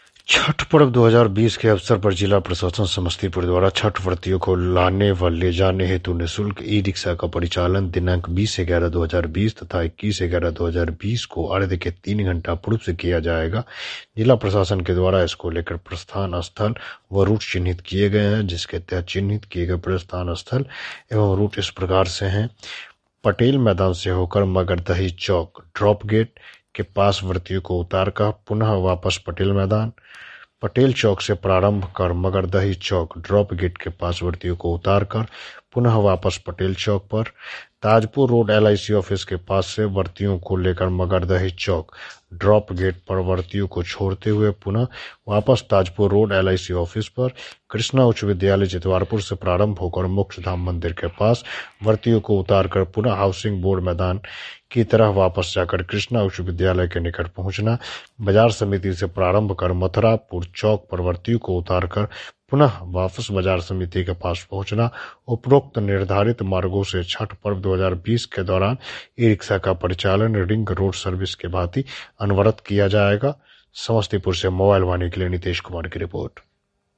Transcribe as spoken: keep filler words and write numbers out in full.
छठ पर्व दो हज़ार बीस के अवसर पर जिला प्रशासन समस्तीपुर द्वारा छठ व्रतियों को लाने व ले जाने हेतु निःशुल्क ई रिक्शा का परिचालन दिनांक बीस ग्यारह दो हज़ार बीस तथा इक्कीस ग्यारह दो हज़ार बीस को अर्घ्य के तीन घंटा पूर्व से किया जाएगा। जिला प्रशासन के द्वारा इसको लेकर प्रस्थान स्थल व रूट चिन्हित किए गए हैं, जिसके तहत चिन्हित किए गए प्रस्थान स्थल एवं रूट इस प्रकार से हैं। पटेल मैदान से होकर मगरदही चौक ड्रॉप गेट के पास व्रतियों को उतारकर पुनः वापस पटेल मैदान, पटेल चौक से प्रारंभ कर मगरदही चौक ड्रॉप गेट के पास व्रतियों को उतारकर पुनः वापस पटेल चौक पर, Tajpur road L I C office के पास से व्रतियों को लेकर मगरदही चौक ड्रॉप गेट पर व्रतियों को छोड़ते हुए पुनः वापस Tajpur road L I C office पर, कृष्णा उच्च विद्यालय जितवारपुर से प्रारंभ होकर मोक्षधाम मंदिर के पास व्रतियों को उतारकर पुनः हाउसिंग बोर्ड मैदान की तरह वापस जाकर कृष्णा उच्च विद्यालय के निकट पहुंचना, बाजार समिति से प्रारंभ कर मथुरापुर चौक पर व्रतियों को उतारकर पुनः वापस बाजार समिति के पास पहुंचना। उपरोक्त निर्धारित मार्गों से छठ पर्व दो हज़ार बीस के दौरान ई रिक्शा का परिचालन रिंग रोड सर्विस के भांति अनवरत किया जाएगा। समस्तीपुर से मोबाइल वाणी के लिए नितेश कुमार की रिपोर्ट।